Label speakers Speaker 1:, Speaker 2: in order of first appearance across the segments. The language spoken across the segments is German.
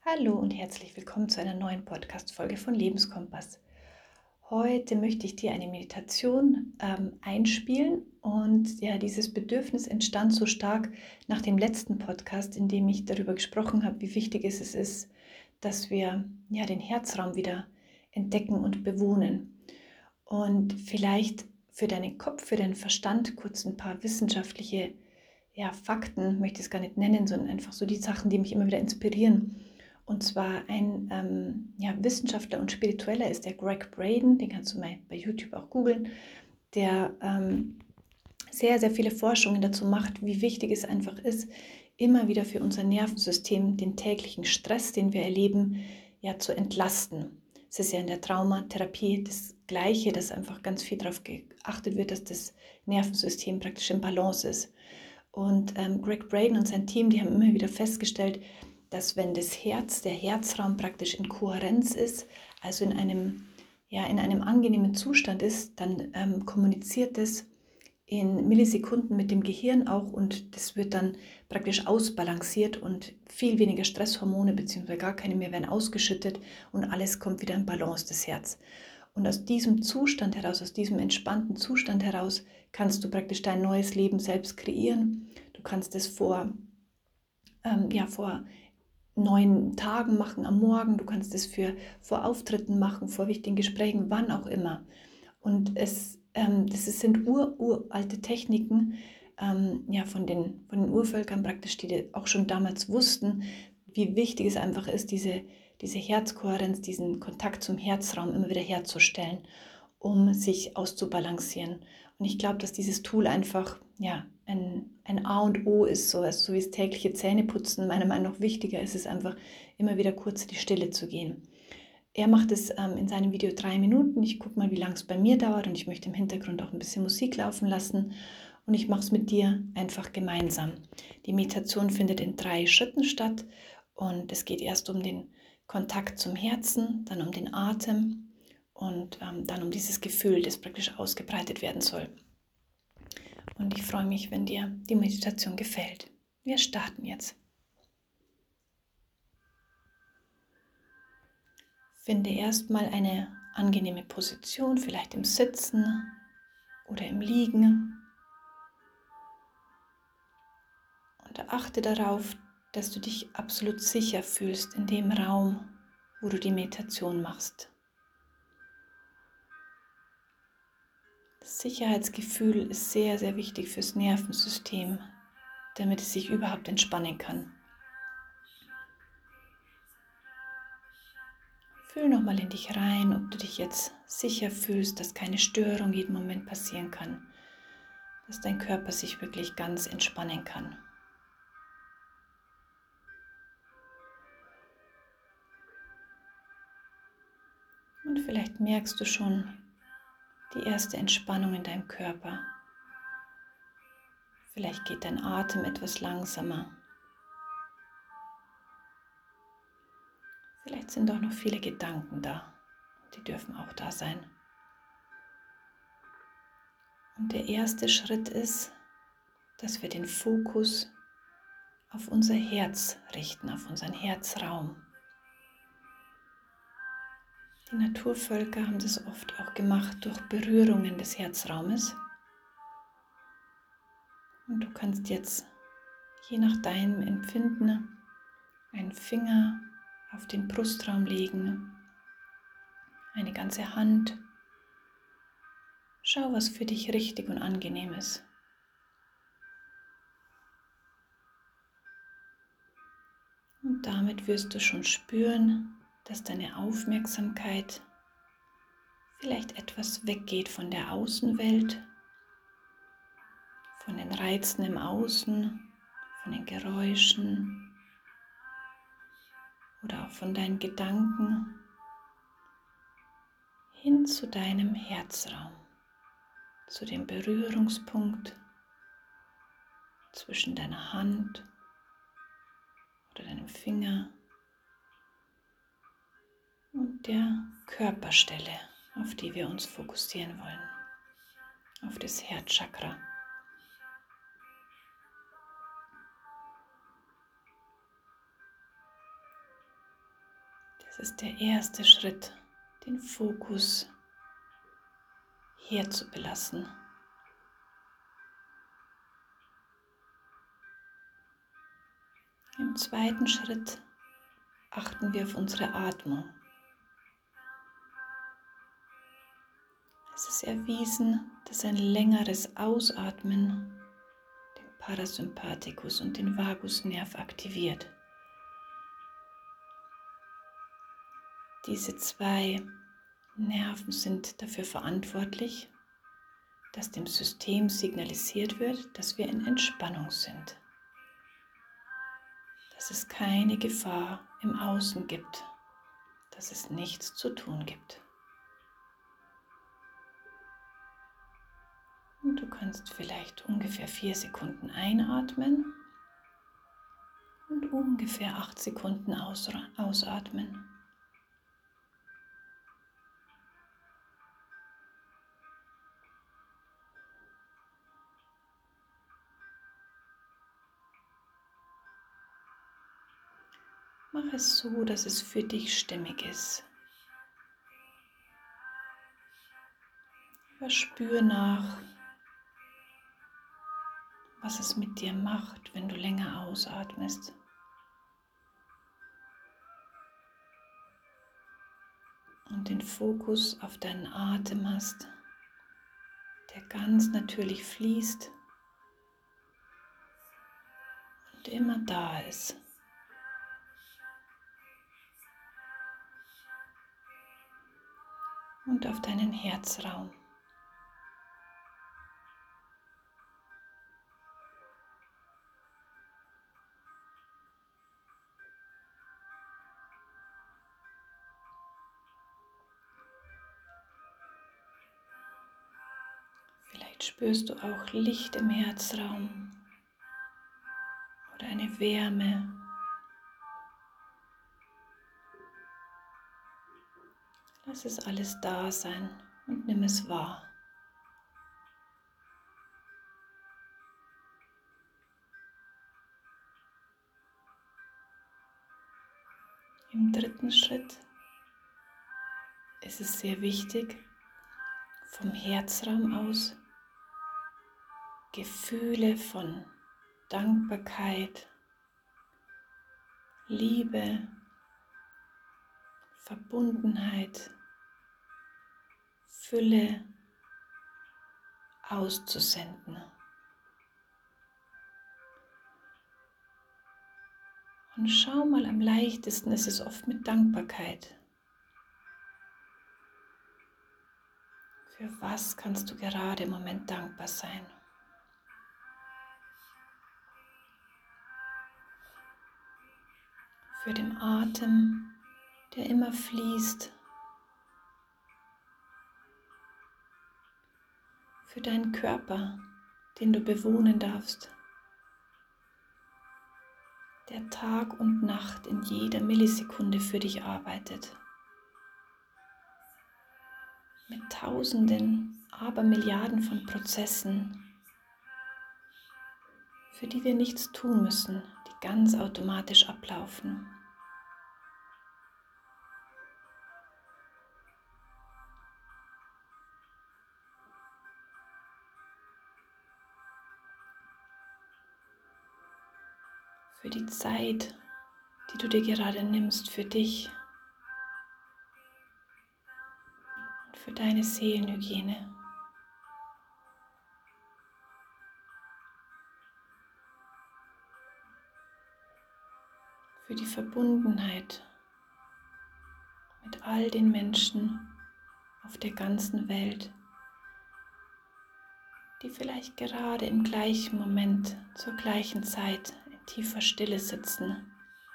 Speaker 1: Hallo und herzlich willkommen zu einer neuen Podcast-Folge von Lebenskompass. Heute möchte ich dir eine Meditation einspielen und ja, dieses Bedürfnis entstand so stark nach dem letzten Podcast, in dem ich darüber gesprochen habe, wie wichtig es ist, dass wir ja den Herzraum wieder entdecken und bewohnen. Und vielleicht für deinen Kopf, für deinen Verstand kurz ein paar wissenschaftliche Fakten, möchte ich es gar nicht nennen, sondern einfach so die Sachen, die mich immer wieder inspirieren. Und zwar ein Wissenschaftler und Spiritueller ist der Gregg Braden, den kannst du mal bei YouTube auch googeln, der sehr, sehr viele Forschungen dazu macht, wie wichtig es einfach ist, immer wieder für unser Nervensystem den täglichen Stress, den wir erleben, ja zu entlasten. Es ist ja in der Traumatherapie das Gleiche, dass einfach ganz viel darauf geachtet wird, dass das Nervensystem praktisch in Balance ist. Und Gregg Braden und sein Team, die haben immer wieder festgestellt, dass wenn das Herz, der Herzraum praktisch in Kohärenz ist, also in einem angenehmen Zustand ist, dann kommuniziert es in Millisekunden mit dem Gehirn auch und das wird dann praktisch ausbalanciert und viel weniger Stresshormone bzw. gar keine mehr werden ausgeschüttet und alles kommt wieder in Balance, das Herz. Und aus diesem Zustand heraus, aus diesem entspannten Zustand heraus, kannst du praktisch dein neues Leben selbst kreieren. Du kannst es vor 9 Tagen machen am Morgen, du kannst es vor Auftritten machen, vor wichtigen Gesprächen, wann auch immer. Und das sind uralte Techniken von den Urvölkern praktisch, die auch schon damals wussten, wie wichtig es einfach ist, diese Herzkohärenz, diesen Kontakt zum Herzraum immer wieder herzustellen, um sich auszubalancieren. Und ich glaube, dass dieses Tool einfach ein A und O ist, so wie das tägliche Zähneputzen. Meiner Meinung nach wichtiger ist es einfach, immer wieder kurz in die Stille zu gehen. Er macht es in seinem Video 3 Minuten. Ich gucke mal, wie lange es bei mir dauert und ich möchte im Hintergrund auch ein bisschen Musik laufen lassen. Und ich mache es mit dir einfach gemeinsam. Die Meditation findet in 3 Schritten statt und es geht erst um den Kontakt zum Herzen, dann um den Atem und dann um dieses Gefühl, das praktisch ausgebreitet werden soll. Und ich freue mich, wenn dir die Meditation gefällt. Wir starten jetzt. Finde erstmal eine angenehme Position, vielleicht im Sitzen oder im Liegen. Und achte darauf, dass du dich absolut sicher fühlst in dem Raum, wo du die Meditation machst. Das Sicherheitsgefühl ist sehr, sehr wichtig fürs Nervensystem, damit es sich überhaupt entspannen kann. Fühl nochmal in dich rein, ob du dich jetzt sicher fühlst, dass keine Störung jeden Moment passieren kann, dass dein Körper sich wirklich ganz entspannen kann. Und vielleicht merkst du schon die erste Entspannung in deinem Körper. Vielleicht geht dein Atem etwas langsamer. Vielleicht sind auch noch viele Gedanken da. Die dürfen auch da sein. Und der erste Schritt ist, dass wir den Fokus auf unser Herz richten, auf unseren Herzraum. Die Naturvölker haben das oft auch gemacht durch Berührungen des Herzraumes. Und du kannst jetzt, je nach deinem Empfinden, einen Finger auf den Brustraum legen, eine ganze Hand. Schau, was für dich richtig und angenehm ist. Und damit wirst du schon spüren, dass deine Aufmerksamkeit vielleicht etwas weggeht von der Außenwelt, von den Reizen im Außen, von den Geräuschen oder auch von deinen Gedanken hin zu deinem Herzraum, zu dem Berührungspunkt zwischen deiner Hand oder deinem Finger und der Körperstelle, auf die wir uns fokussieren wollen, auf das Herzchakra. Das ist der erste Schritt, den Fokus hier zu belassen. Im zweiten Schritt achten wir auf unsere Atmung. Es ist erwiesen, dass ein längeres Ausatmen den Parasympathikus und den Vagusnerv aktiviert. Diese zwei Nerven sind dafür verantwortlich, dass dem System signalisiert wird, dass wir in Entspannung sind, dass es keine Gefahr im Außen gibt, dass es nichts zu tun gibt. Und du kannst vielleicht ungefähr 4 Sekunden einatmen und ungefähr 8 Sekunden ausatmen. Mach es so, dass es für dich stimmig ist. Aber spür nach, was es mit dir macht, wenn du länger ausatmest. Und den Fokus auf deinen Atem hast, der ganz natürlich fließt und immer da ist. Und auf deinen Herzraum. Vielleicht spürst du auch Licht im Herzraum oder eine Wärme. Lass es alles da sein und nimm es wahr. Im dritten Schritt ist es sehr wichtig, vom Herzraum aus Gefühle von Dankbarkeit, Liebe, Verbundenheit, Fülle auszusenden. Und schau mal, am leichtesten ist es oft mit Dankbarkeit. Für was kannst du gerade im Moment dankbar sein? Für den Atem, der immer fließt. Für deinen Körper, den du bewohnen darfst. Der Tag und Nacht in jeder Millisekunde für dich arbeitet. Mit Tausenden, Abermilliarden von Prozessen, für die wir nichts tun müssen, die ganz automatisch ablaufen. Für die Zeit, die du dir gerade nimmst für dich und für deine Seelenhygiene. Für die Verbundenheit mit all den Menschen auf der ganzen Welt, die vielleicht gerade im gleichen Moment, zur gleichen Zeit in tiefer Stille sitzen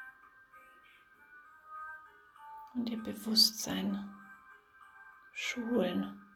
Speaker 1: und ihr Bewusstsein schulen,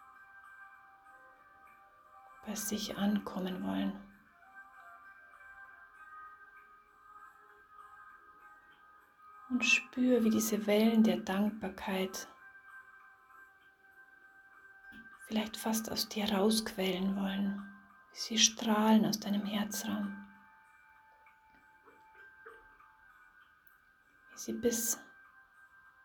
Speaker 1: bei sich ankommen wollen. Und spür, wie diese Wellen der Dankbarkeit vielleicht fast aus dir rausquellen wollen, wie sie strahlen aus deinem Herzraum, wie sie bis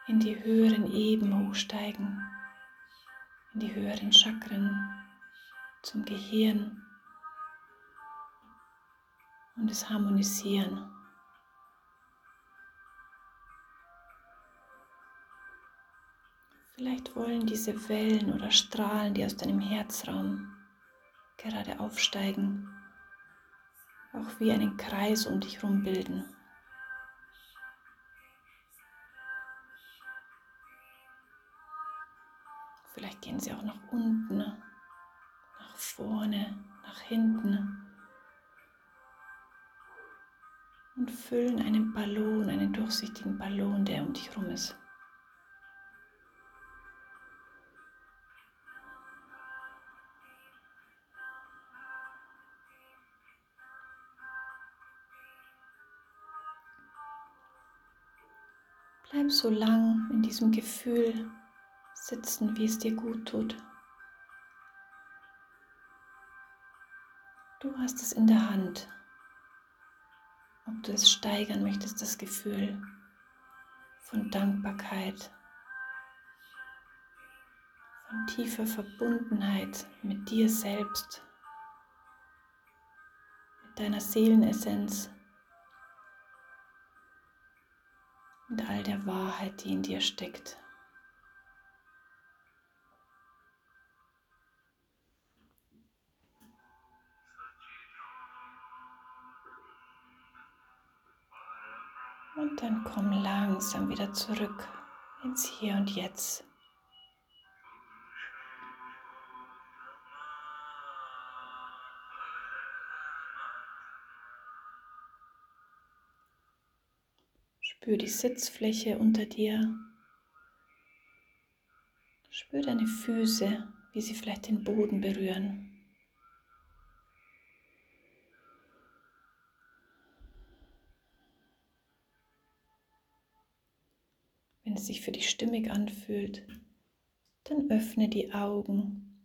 Speaker 1: in die höheren Eben hochsteigen, in die höheren Chakren, zum Gehirn und es harmonisieren. Vielleicht wollen diese Wellen oder Strahlen, die aus deinem Herzraum gerade aufsteigen, auch wie einen Kreis um dich herum bilden. Vielleicht gehen sie auch nach unten, nach vorne, nach hinten und füllen einen Ballon, einen durchsichtigen Ballon, der um dich herum ist. Bleib so lang in diesem Gefühl sitzen, wie es dir gut tut. Du hast es in der Hand, ob du es steigern möchtest, das Gefühl von Dankbarkeit, von tiefer Verbundenheit mit dir selbst, mit deiner Seelenessenz, mit all der Wahrheit, die in dir steckt. Und dann komm langsam wieder zurück ins Hier und Jetzt. Spür die Sitzfläche unter dir. Spür deine Füße, wie sie vielleicht den Boden berühren. Wenn es sich für dich stimmig anfühlt, dann öffne die Augen.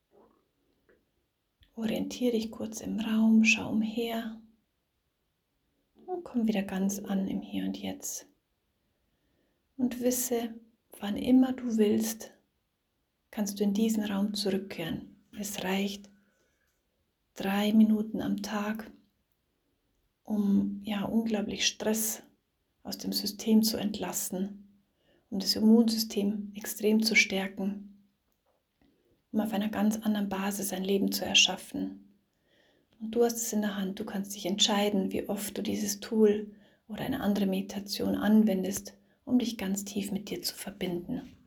Speaker 1: Orientiere dich kurz im Raum, schau umher und komm wieder ganz an im Hier und Jetzt. Und wisse, wann immer du willst, kannst du in diesen Raum zurückkehren. Es reicht 3 Minuten am Tag, um unglaublich Stress aus dem System zu entlasten, um das Immunsystem extrem zu stärken, um auf einer ganz anderen Basis ein Leben zu erschaffen. Und du hast es in der Hand, du kannst dich entscheiden, wie oft du dieses Tool oder eine andere Meditation anwendest, um dich ganz tief mit dir zu verbinden.